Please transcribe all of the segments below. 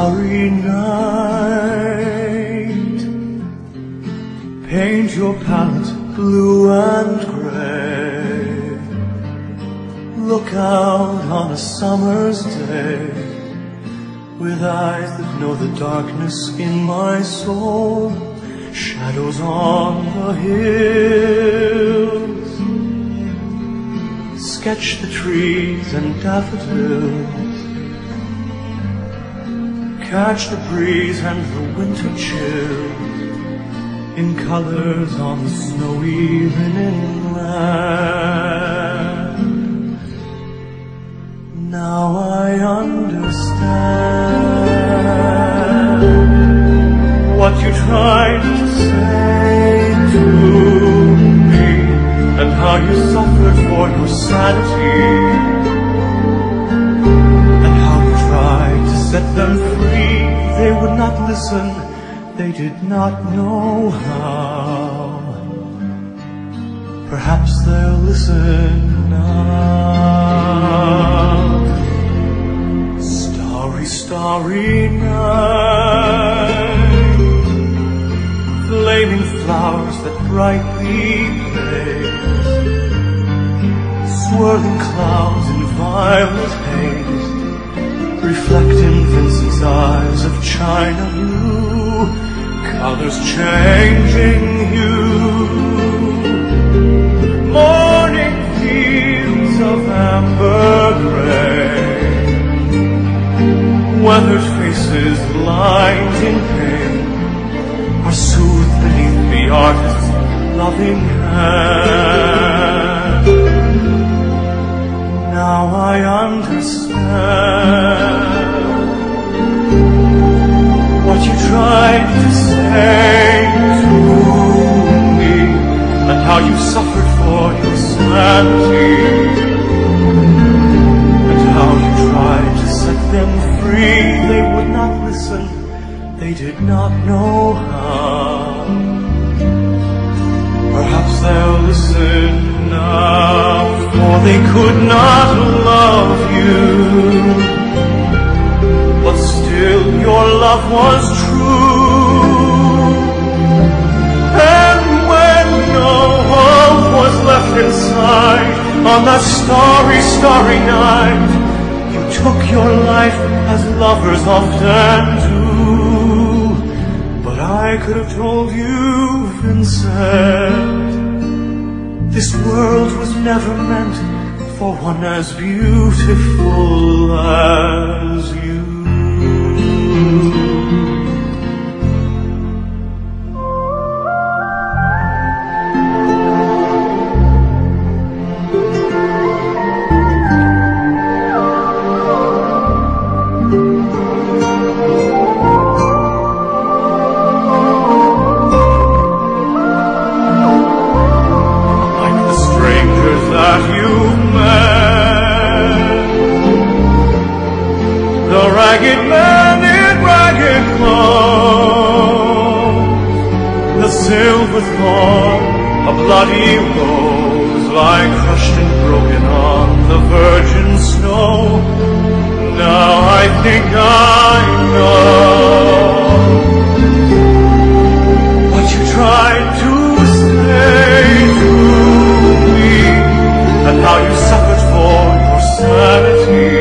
starry night, paint your palette blue and gray. Look out on a summer's day, with eyes that know the darkness in my soul. Shadows on the hills, sketch the trees and daffodils. Catch the breeze and the winter chills in colors on the snowy linen land. Now I understand what you tried to say to me, and how you suffered for your sanity, and how you tried to set them free. They would not listen, they did not know how. Perhaps they'll listen now. Starry, starry night, flaming flowers that brightly blaze, swirling clouds in violet haze, reflect in Vincent's eyes of china blue, colors changing hue. Morning fields of amber gray, weathered faces lined in pain, are soothed beneath the artist's loving hand. Now I understand what you tried to say to me, and how you suffered for your sanity, and how you tried to set them free. They would not listen, they did not know how. Perhaps they'll listen now, for they could not love you, but still your love was true. And when no hope was left inside, on that starry, starry night, you took your life as lovers often do. But I could have told you, Vincent, this world was never meant for one as beautiful as you. Ragged man in ragged clothes, the silver thorn, a bloody rose, lie crushed and broken on the virgin snow. Now I think I know what you tried to say to me, and how you suffered for your sanity,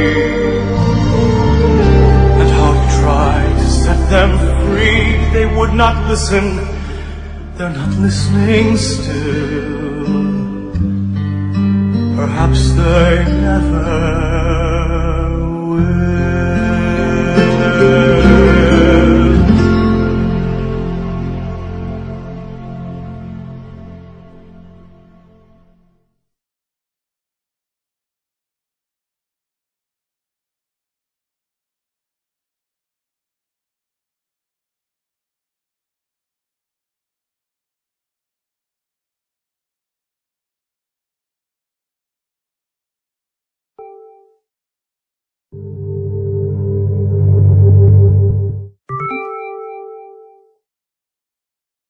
them free. They would not listen, they're not listening still. Perhaps they never will.